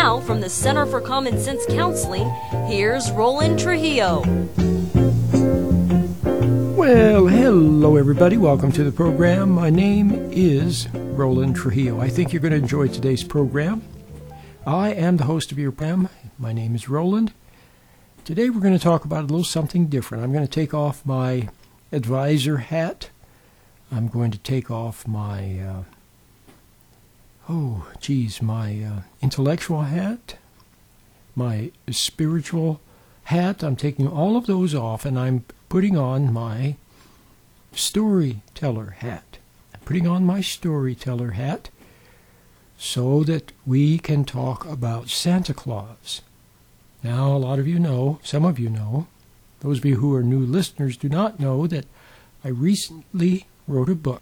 now, from the Center for Common Sense Counseling, here's Roland Trujillo. Well, hello everybody. Welcome to the program. My name is Roland Trujillo. I think you're going to enjoy today's program. I am the host of your program. My name is Roland. Today we're going to talk about a little something different. I'm going to take off my advisor hat. I'm going to take off my my intellectual hat, my spiritual hat. I'm taking all of those off, and I'm putting on my storyteller hat. I'm putting on my storyteller hat so that we can talk about Santa Claus. Now, a lot of you know, some of you know, those of you who are new listeners do not know that I recently wrote a book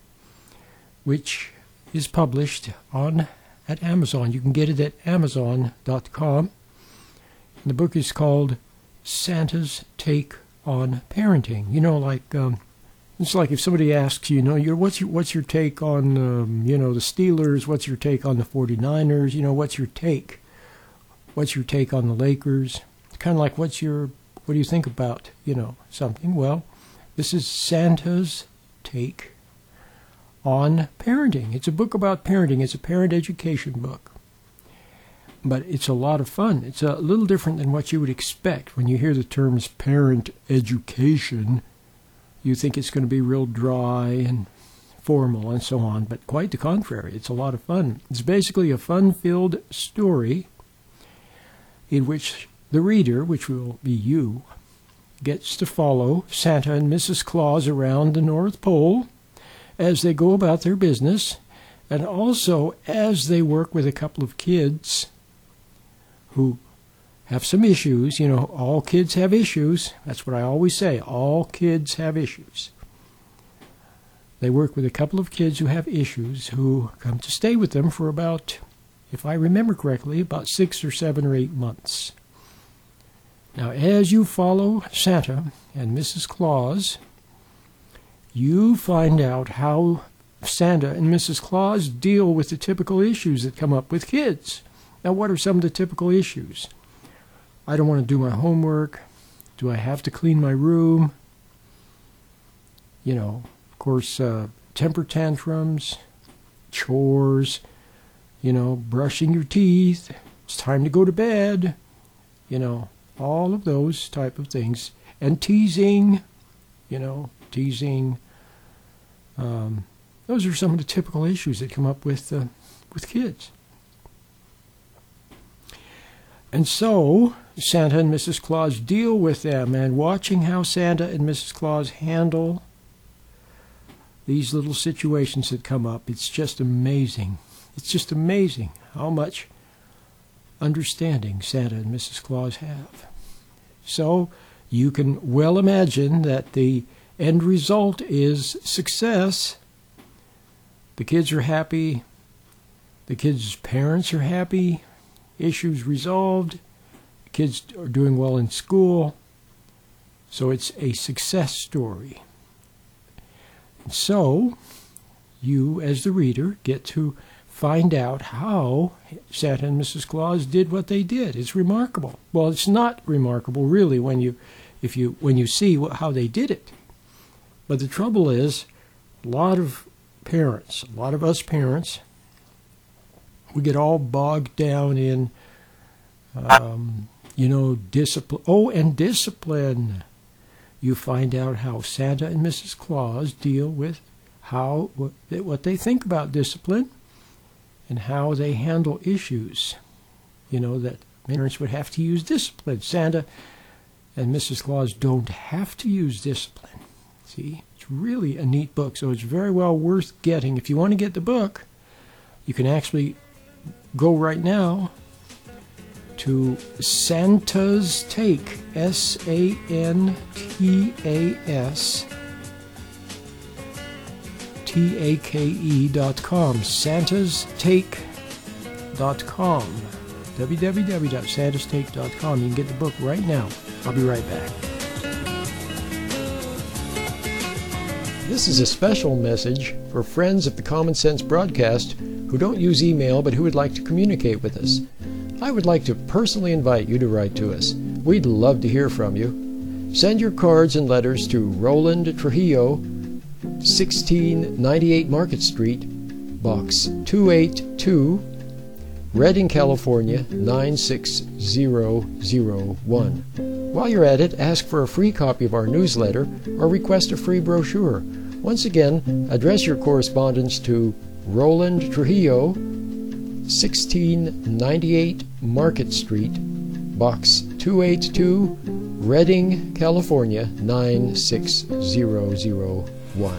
which is published at Amazon. You can get it at Amazon.com. And the book is called Santa's Take on Parenting. You know, like it's like if somebody asks you, what's your take on the Steelers? What's your take on the 49ers? What's your take? What's your take on the Lakers? It's kind of like what do you think about something? Well, this is Santa's Take on Parenting. It's a book about parenting. It's a parent education book. But it's a lot of fun. It's a little different than what you would expect. When you hear the terms parent education, you think it's going to be real dry and formal and so on. But quite the contrary. It's a lot of fun. It's basically a fun-filled story in which the reader, which will be you, gets to follow Santa and Mrs. Claus around the North Pole as they go about their business, and also as they work with a couple of kids who have some issues. All kids have issues. That's what I always say. All kids have issues. They work with a couple of kids who have issues, who come to stay with them for about, if I remember correctly, about 6 or 7 or 8 months. Now, as you follow Santa and Mrs. Claus, you find out how Santa and Mrs. Claus deal with the typical issues that come up with kids. Now, what are some of the typical issues? I don't want to do my homework. Do I have to clean my room? Of course, temper tantrums, chores, brushing your teeth. It's time to go to bed. All of those type of things. And teasing, teasing. Those are some of the typical issues that come up with kids. And so Santa and Mrs. Claus deal with them, and watching how Santa and Mrs. Claus handle these little situations that come up, it's just amazing. It's just amazing how much understanding Santa and Mrs. Claus have. So you can well imagine that the end result is success. The kids are happy. The kids' parents are happy. Issues resolved. The kids are doing well in school. So it's a success story. And so you, as the reader, get to find out how Santa and Mrs. Claus did what they did. It's remarkable. Well, it's not remarkable really when you see how they did it. But the trouble is, a lot of us parents, we get all bogged down in, discipline. Oh, and discipline. You find out how Santa and Mrs. Claus deal with what they think about discipline and how they handle issues, that parents would have to use discipline. Santa and Mrs. Claus don't have to use discipline. See, it's really a neat book, so it's very well worth getting. If you want to get the book, you can actually go right now to Santa's Take, SantasTake.com, SantasTake.com, www.santastake.com. You can get the book right now. I'll be right back. This is a special message for friends of the Common Sense broadcast who don't use email but who would like to communicate with us. I would like to personally invite you to write to us. We'd love to hear from you. Send your cards and letters to Roland Trujillo, 1698 Market Street, Box 282, Redding, California, 96001. While you're at it, ask for a free copy of our newsletter or request a free brochure. Once again, address your correspondence to Roland Trujillo, 1698 Market Street, Box 282, Redding, California, 96001.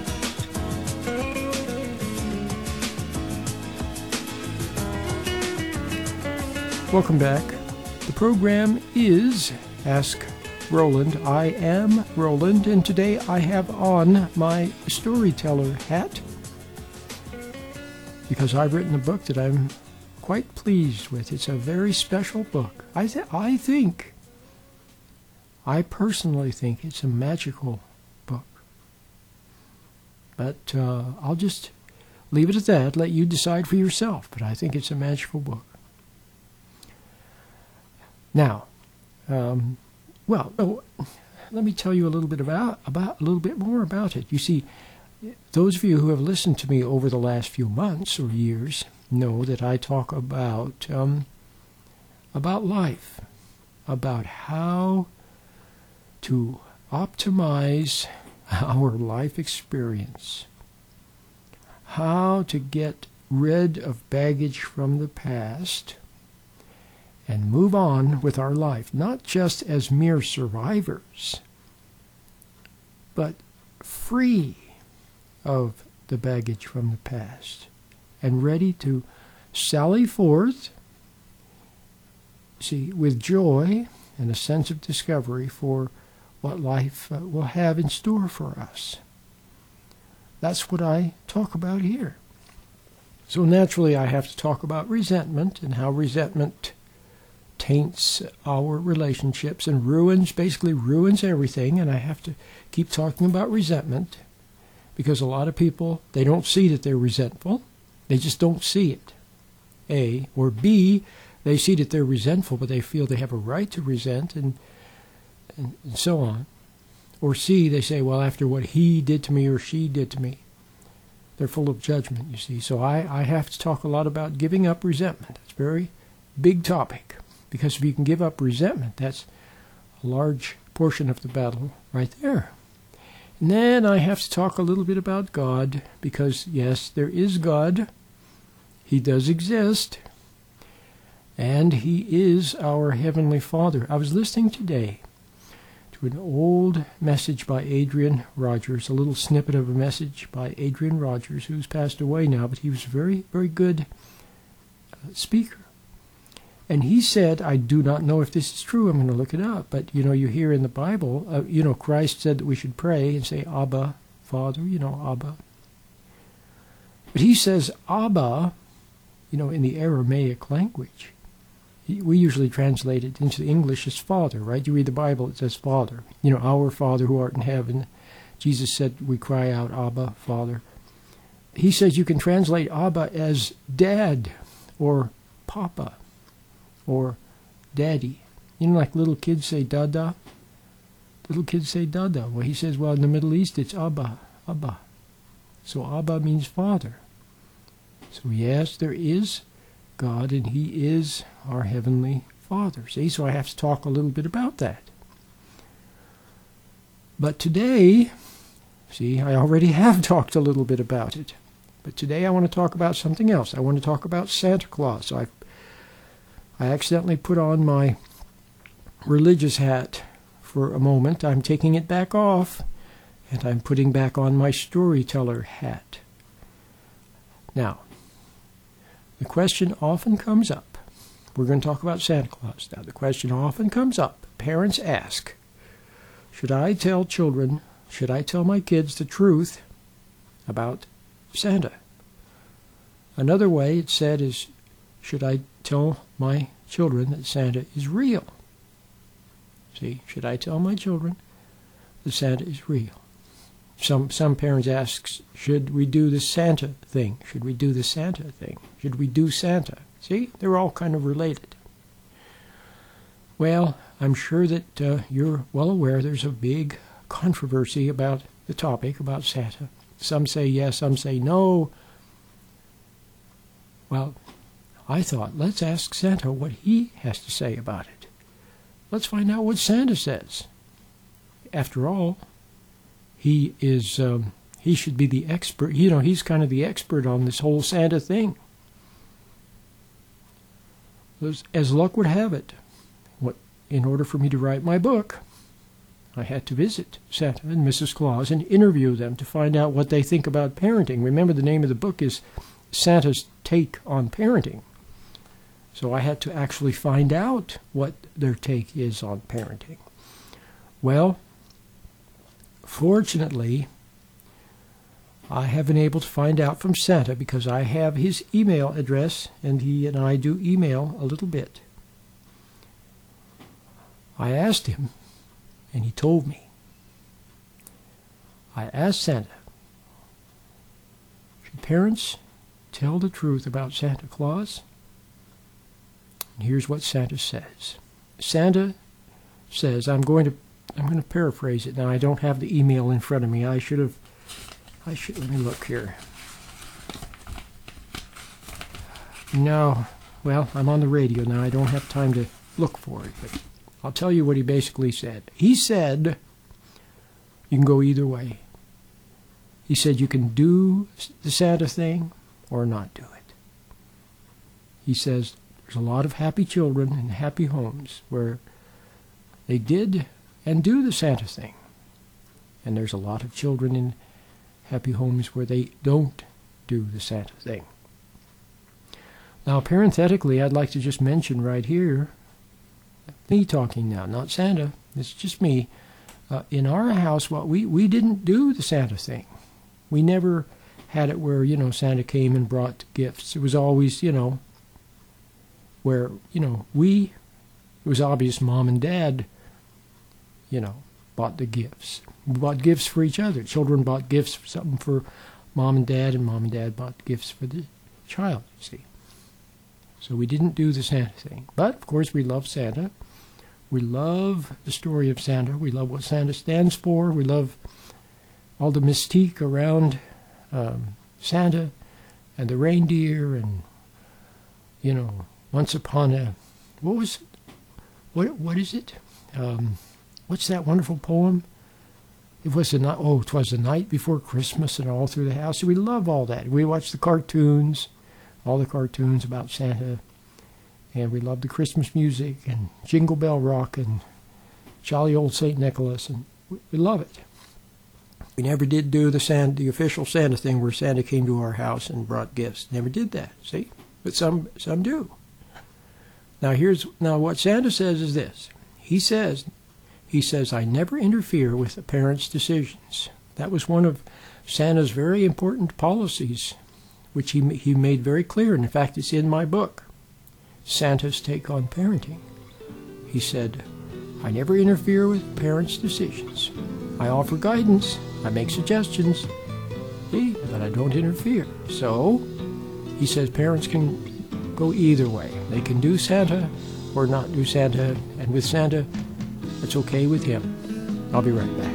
Welcome back. The program is Ask Roland. I am Roland, and today I have on my storyteller hat because I've written a book that I'm quite pleased with. It's a very special book. I personally think it's a magical book. But I'll just leave it at that, let you decide for yourself. But I think it's a magical book. Now, let me tell you a little bit about a little bit more about it. You see, those of you who have listened to me over the last few months or years know that I talk about life, about how to optimize our life experience, how to get rid of baggage from the past and move on with our life, not just as mere survivors, but free of the baggage from the past and ready to sally forth, with joy and a sense of discovery for what life will have in store for us. That's what I talk about here. So naturally I have to talk about resentment and how resentment taints our relationships and basically ruins everything, and I have to keep talking about resentment because a lot of people, they don't see that they're resentful. They just don't see it. A. Or B, they see that they're resentful, but they feel they have a right to resent and so on. Or C, they say, well, after what he did to me or she did to me, they're full of judgment, you see. So I have to talk a lot about giving up resentment. It's a very big topic. Because if you can give up resentment, that's a large portion of the battle right there. And then I have to talk a little bit about God, because yes, there is God. He does exist. And He is our Heavenly Father. I was listening today to an old message by Adrian Rogers, a little snippet of a message by Adrian Rogers, who's passed away now, but he was a very, very good speaker. And he said, I do not know if this is true, I'm going to look it up, but you hear in the Bible, Christ said that we should pray and say, Abba, Father, Abba. But he says, Abba, in the Aramaic language. We usually translate it into English as Father, right? You read the Bible, it says Father. Our Father who art in heaven. Jesus said we cry out, Abba, Father. He says you can translate Abba as Dad or Papa or Daddy. Like little kids say Dada. Little kids say Dada. Well, he says, in the Middle East it's Abba, Abba. So Abba means Father. So yes, there is God, and He is our Heavenly Father. See, so I have to talk a little bit about that. But today, I already have talked a little bit about it. But today I want to talk about something else. I want to talk about Santa Claus. So I accidentally put on my religious hat for a moment. I'm taking it back off, and I'm putting back on my storyteller hat. Now, the question often comes up. We're going to talk about Santa Claus now. The question often comes up. Parents ask, should I tell my kids the truth about Santa? Another way it's said is, should I tell my children that Santa is real? See, should I tell my children that Santa is real? Some parents ask, should we do the Santa thing? Should we do the Santa thing? Should we do Santa? See, they're all kind of related. Well, I'm sure that you're well aware there's a big controversy about the topic, about Santa. Some say yes, some say no. Well, I thought, let's ask Santa what he has to say about it. Let's find out what Santa says. After all, he should be the expert. You know, he's kind of the expert on this whole Santa thing. As luck would have it, in order for me to write my book, I had to visit Santa and Mrs. Claus and interview them to find out what they think about parenting. Remember, the name of the book is Santa's Take on Parenting. So I had to actually find out what their take is on parenting. Well, fortunately, I have been able to find out from Santa because I have his email address, and he and I do email a little bit. I asked him, and he told me. I asked Santa, should parents tell the truth about Santa Claus? And here's what Santa says. Santa says, I'm going to paraphrase it. Now, I don't have the email in front of me. I should, let me look here. No, well, I'm on the radio now. I don't have time to look for it, but I'll tell you what he basically said. He said, you can go either way. He said you can do the Santa thing or not do it. He says there's a lot of happy children and happy homes where they did and do the Santa thing. And there's a lot of children in happy homes where they don't do the Santa thing. Now, parenthetically, I'd like to just mention right here, me talking now, not Santa, it's just me. In our house, we didn't do the Santa thing. We never had it where, Santa came and brought gifts. It was always, where, it was obvious Mom and Dad, bought the gifts. We bought gifts for each other. Children bought gifts, something for Mom and Dad bought gifts for the child, you see. So we didn't do the Santa thing. But, of course, we love Santa. We love the story of Santa. We love what Santa stands for. We love all the mystique around Santa and the reindeer and, once upon a... What is it? What's that wonderful poem? It was the night before Christmas and all through the house. We love all that. We watch the cartoons, all the cartoons about Santa. And we love the Christmas music and Jingle Bell Rock and Jolly Old St. Nicholas, and we love it. We never did do the official Santa thing where Santa came to our house and brought gifts. Never did that, see? But some do. Now what Santa says is this. He says, I never interfere with a parent's decisions. That was one of Santa's very important policies, which he made very clear. And in fact, it's in my book, Santa's Take on Parenting. He said, I never interfere with parents' decisions. I offer guidance. I make suggestions. See, but I don't interfere. So, he says parents can go either way. They can do Santa or not do Santa. And with Santa, it's okay with him. I'll be right back.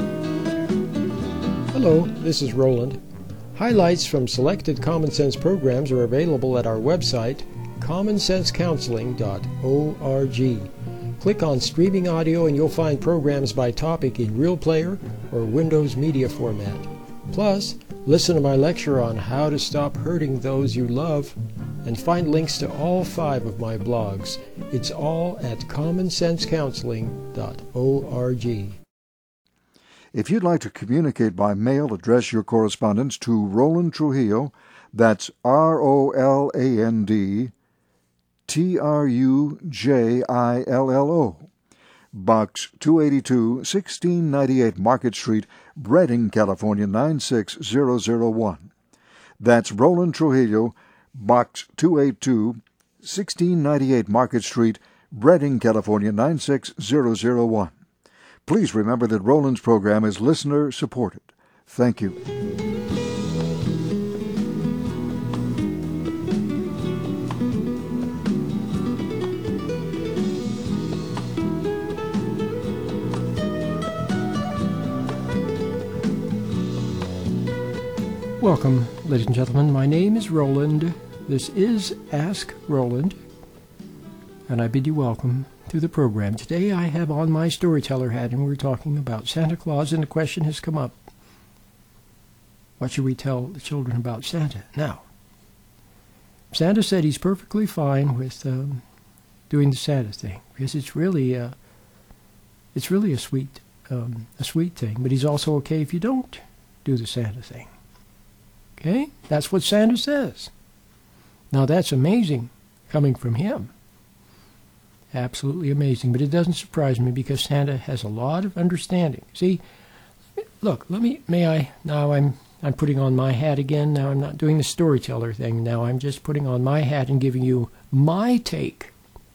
Hello, this is Roland. Highlights from selected Common Sense programs are available at our website, commonsensecounseling.org. Click on Streaming Audio and you'll find programs by topic in Real Player or Windows Media format. Plus, listen to my lecture on how to stop hurting those you love and find links to all 5 of my blogs. It's all at commonsensecounseling.org. If you'd like to communicate by mail, address your correspondence to Roland Trujillo. That's ROLAND TRUJILLO, Box 282, 1698 Market Street, Redding, California 96001. That's Roland Trujillo, Box 282, 1698 Market Street, Redding, California 96001. Please remember that Roland's program is listener-supported. Thank you. Welcome, ladies and gentlemen. My name is Roland. This is Ask Roland, and I bid you welcome to the program. Today I have on my storyteller hat, and we're talking about Santa Claus, and the question has come up, what should we tell the children about Santa? Now, Santa said he's perfectly fine with doing the Santa thing, because it's really a sweet thing, but he's also okay if you don't do the Santa thing. Okay? That's what Santa says. Now that's amazing coming from him. Absolutely amazing. But it doesn't surprise me because Santa has a lot of understanding. See, look, now I'm putting on my hat again. Now I'm not doing the storyteller thing. Now I'm just putting on my hat and giving you my take.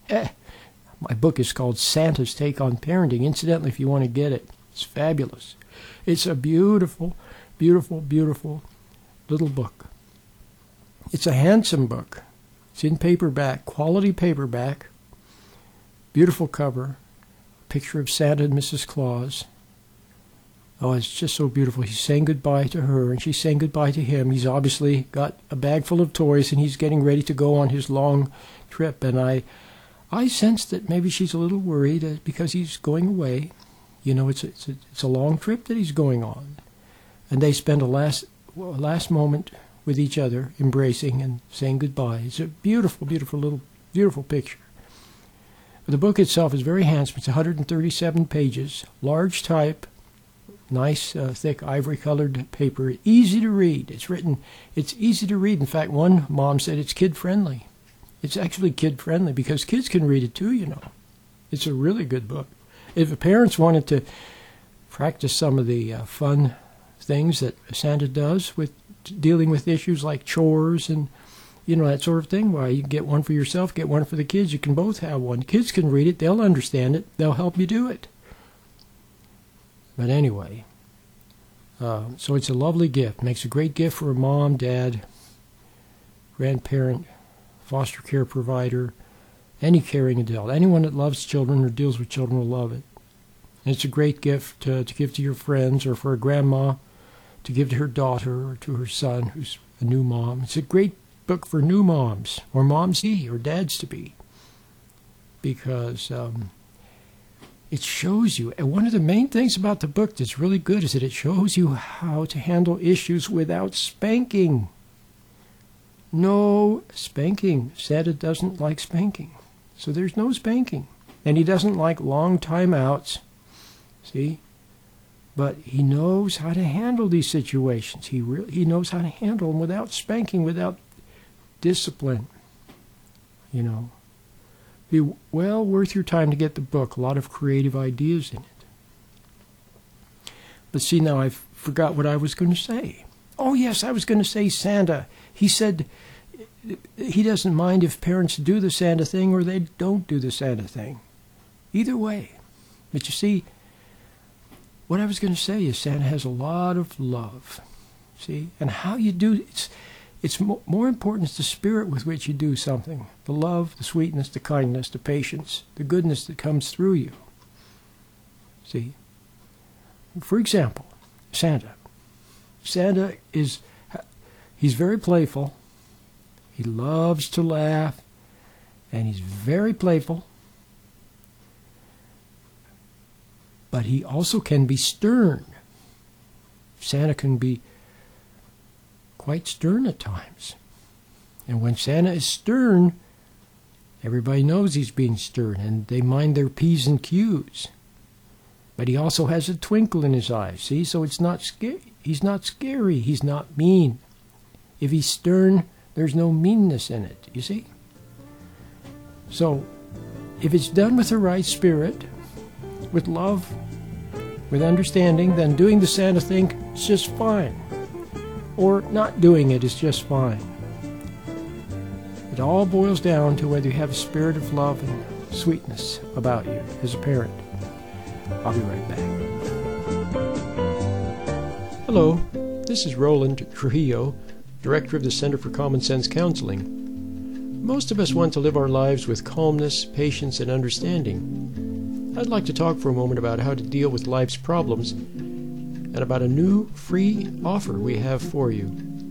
My book is called Santa's Take on Parenting. Incidentally, if you want to get it, it's fabulous. It's a beautiful, beautiful, beautiful little book. It's a handsome book. It's in paperback, quality paperback, beautiful cover, picture of Santa and Mrs. Claus. Oh, it's just so beautiful. He's saying goodbye to her, and she's saying goodbye to him. He's obviously got a bag full of toys, and he's getting ready to go on his long trip. And I sense that maybe she's a little worried because he's going away. You know, it's a long trip that he's going on. And they spend a last moment with each other, embracing and saying goodbye. It's a beautiful, beautiful picture. But the book itself is very handsome. It's 137 pages, large type, nice, thick, ivory-colored paper, easy to read. It's easy to read. In fact, one mom said it's kid-friendly. It's actually kid-friendly because kids can read it too, you know. It's a really good book. If the parents wanted to practice some of the fun things that Santa does with dealing with issues like chores and, you know, that sort of thing, why, you get one for yourself, get one for the kids. You can both have one. Kids can read it. They'll understand it. They'll help you do it. But anyway, so it's a lovely gift. Makes a great gift for a mom, dad, grandparent, foster care provider, any caring adult. Anyone that loves children or deals with children will love it. And it's a great gift to give to your friends or for a grandma to give to her daughter or to her son who's a new mom. It's a great book for new moms or moms-to-be or dads-to-be because it shows you, and one of the main things about the book that's really good is that it shows you how to handle issues without spanking. No spanking. Santa doesn't like spanking. So there's no spanking. And he doesn't like long timeouts. See? But he knows how to handle these situations. He knows how to handle them without spanking, without discipline. You know. Be well worth your time to get the book. A lot of creative ideas in it. But see, now I forgot what I was going to say. Oh, yes, I was going to say Santa. He said he doesn't mind if parents do the Santa thing or they don't do the Santa thing. Either way. But you see, what I was going to say is Santa has a lot of love. See? And how you do it's more important is the spirit with which you do something. The love, the sweetness, the kindness, the patience, the goodness that comes through you. See? For example, Santa. Santa he's very playful. He loves to laugh. And he's very playful. But he also can be stern. Santa can be quite stern at times. And when Santa is stern, everybody knows he's being stern, and they mind their P's and Q's. But he also has a twinkle in his eyes, see? So it's not scary. He's not scary. He's not mean. If he's stern, there's no meanness in it, you see? So, if it's done with the right spirit, with love, with understanding, then doing the Santa thing is just fine. Or not doing it is just fine. It all boils down to whether you have a spirit of love and sweetness about you as a parent. I'll be right back. Hello, this is Roland Trujillo, Director of the Center for Common Sense Counseling. Most of us want to live our lives with calmness, patience, and understanding. I'd like to talk for a moment about how to deal with life's problems and about a new free offer we have for you.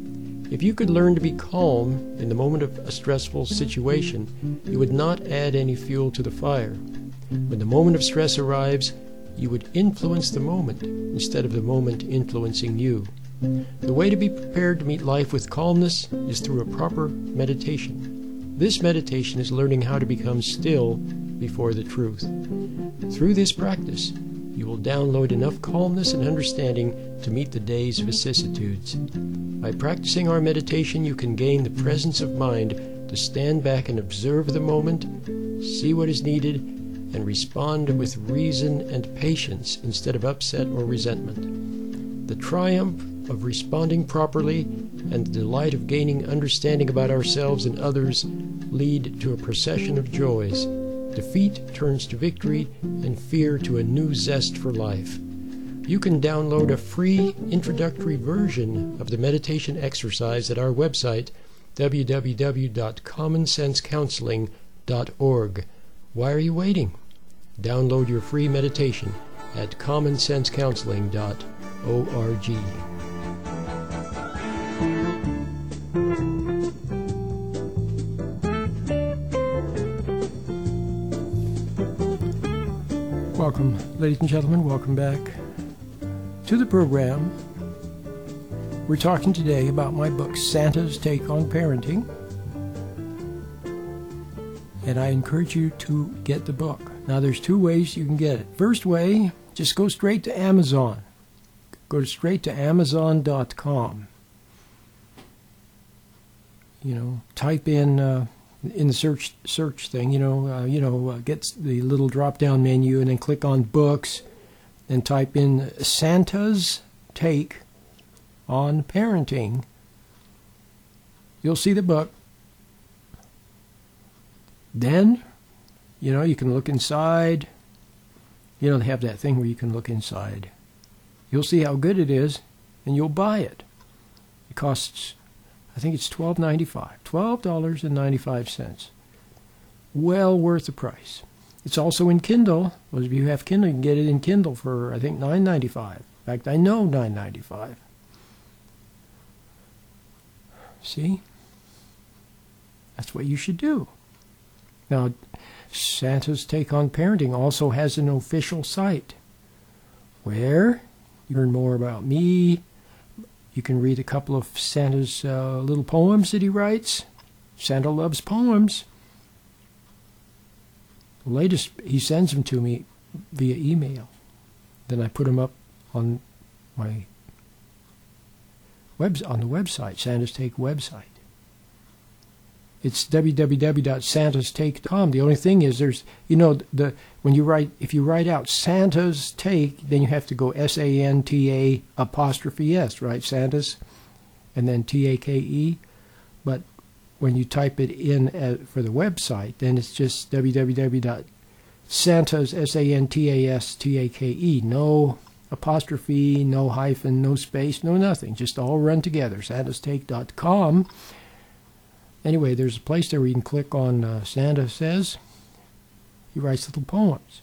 If you could learn to be calm in the moment of a stressful situation, you would not add any fuel to the fire. When the moment of stress arrives, you would influence the moment instead of the moment influencing you. The way to be prepared to meet life with calmness is through a proper meditation. This meditation is learning how to become still before the truth. Through this practice, you will download enough calmness and understanding to meet the day's vicissitudes. By practicing our meditation, you can gain the presence of mind to stand back and observe the moment, see what is needed, and respond with reason and patience instead of upset or resentment. The triumph of responding properly and the delight of gaining understanding about ourselves and others lead to a procession of joys. Defeat turns to victory and fear to a new zest for life. You can download a free introductory version of the meditation exercise at our website, www.commonsensecounseling.org. Why are you waiting? Download your free meditation at commonsensecounseling.org. Welcome, ladies and gentlemen, welcome back to the program. We're talking today about my book, Santa's Take on Parenting. And I encourage you to get the book. Now, there's two ways you can get it. First way, just go straight to Amazon. Go straight to Amazon.com. Type in the search thing, get the little drop-down menu and then click on books and type in Santa's Take on Parenting. You'll see the book. Then, you can look inside. They have that thing where you can look inside. You'll see how good it is, and you'll buy it. It costs, I think it's $12.95. $12.95. Well worth the price. It's also in Kindle. Those of you who have Kindle, you can get it in Kindle for, I think, $9.95. In fact, I know $9.95. See? That's what you should do. Now, Santa's Take on Parenting also has an official site where you learn more about me. You can read a couple of Santa's little poems that he writes. Santa loves poems. The latest, he sends them to me via email. Then I put them up on my on the website, Santa's Take website. It's www.santastake.com. The only thing is, there's, when you write, if you write out Santa's Take, then you have to go SANTA apostrophe S, right? Santa's, and then TAKE. But when you type it in for the website, then it's just www.santas, SANTASTAKE. No apostrophe, no hyphen, no space, no nothing. Just all run together. Santastake.com. Anyway, there's a place there where you can click on Santa Says. He writes little poems.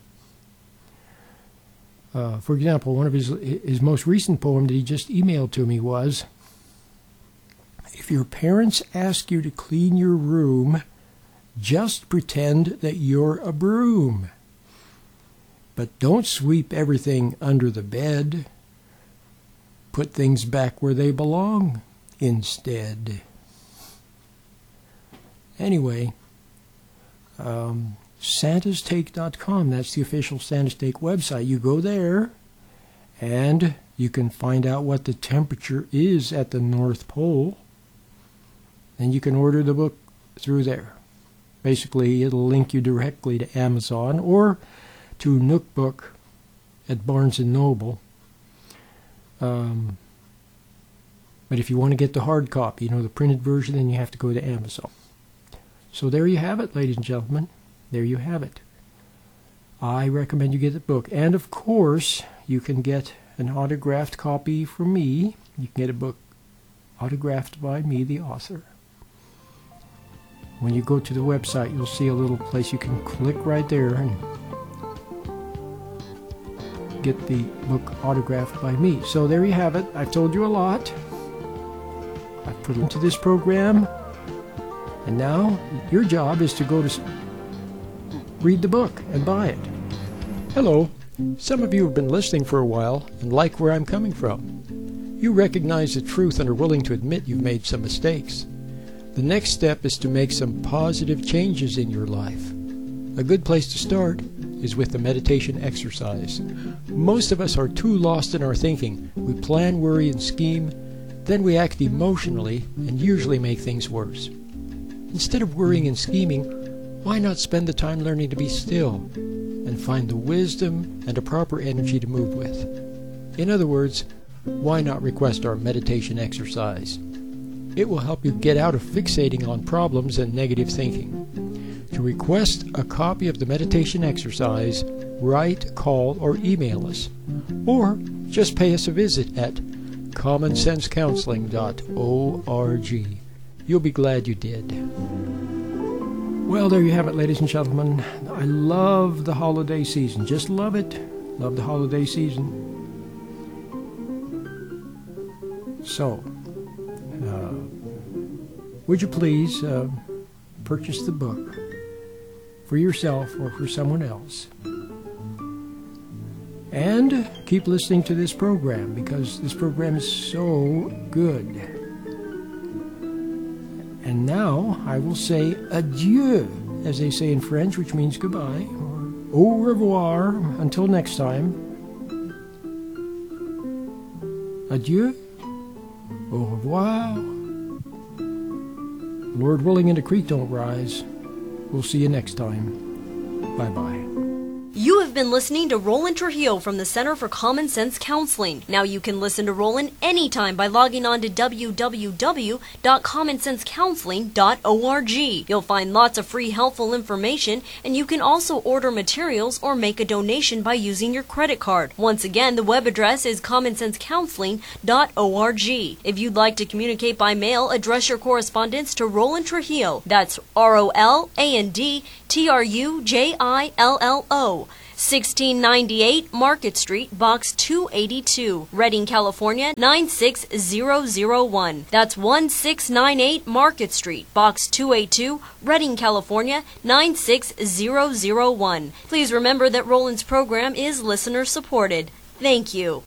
For example, one of his most recent poem that he just emailed to me was, if your parents ask you to clean your room, just pretend that you're a broom. But don't sweep everything under the bed. Put things back where they belong instead. Anyway, santastake.com, that's the official Santa's Take website. You go there, and you can find out what the temperature is at the North Pole, and you can order the book through there. Basically, it'll link you directly to Amazon or to Nook Book at Barnes & Noble. But if you want to get the hard copy, the printed version, then you have to go to Amazon. So there you have it, ladies and gentlemen. There you have it. I recommend you get the book. And, of course, you can get an autographed copy from me. You can get a book autographed by me, the author. When you go to the website, you'll see a little place you can click right there and get the book autographed by me. So there you have it. I've told you a lot. I've put into this program, and now your job is to go to read the book and buy it. Hello. Some of you have been listening for a while and like where I'm coming from. You recognize the truth and are willing to admit you've made some mistakes. The next step is to make some positive changes in your life. A good place to start is with the meditation exercise. Most of us are too lost in our thinking. We plan, worry, and scheme, then we act emotionally and usually make things worse. Instead of worrying and scheming, why not spend the time learning to be still and find the wisdom and a proper energy to move with? In other words, why not request our meditation exercise? It will help you get out of fixating on problems and negative thinking. To request a copy of the meditation exercise, write, call, or email us. Or just pay us a visit at commonsensecounseling.org. You'll be glad you did. Well, there you have it, ladies and gentlemen. I love the holiday season. Just love it. Love the holiday season. So, would you please purchase the book for yourself or for someone else? And keep listening to this program, because this program is so good. And now I will say adieu, as they say in French, which means goodbye, or au revoir, until next time. Adieu, au revoir. Lord willing and the creek don't rise. We'll see you next time. Bye-bye. You have been listening to Roland Trujillo from the Center for Common Sense Counseling. Now you can listen to Roland anytime by logging on to www.commonsensecounseling.org. You'll find lots of free helpful information, and you can also order materials or make a donation by using your credit card. Once again, the web address is commonsensecounseling.org. If you'd like to communicate by mail, address your correspondence to Roland Trujillo. That's ROLAND TRUJILLO. 1698 Market Street, Box 282, Redding, California 96001. That's 1698 Market Street, Box 282, Redding, California 96001. Please remember that Roland's program is listener supported. Thank you.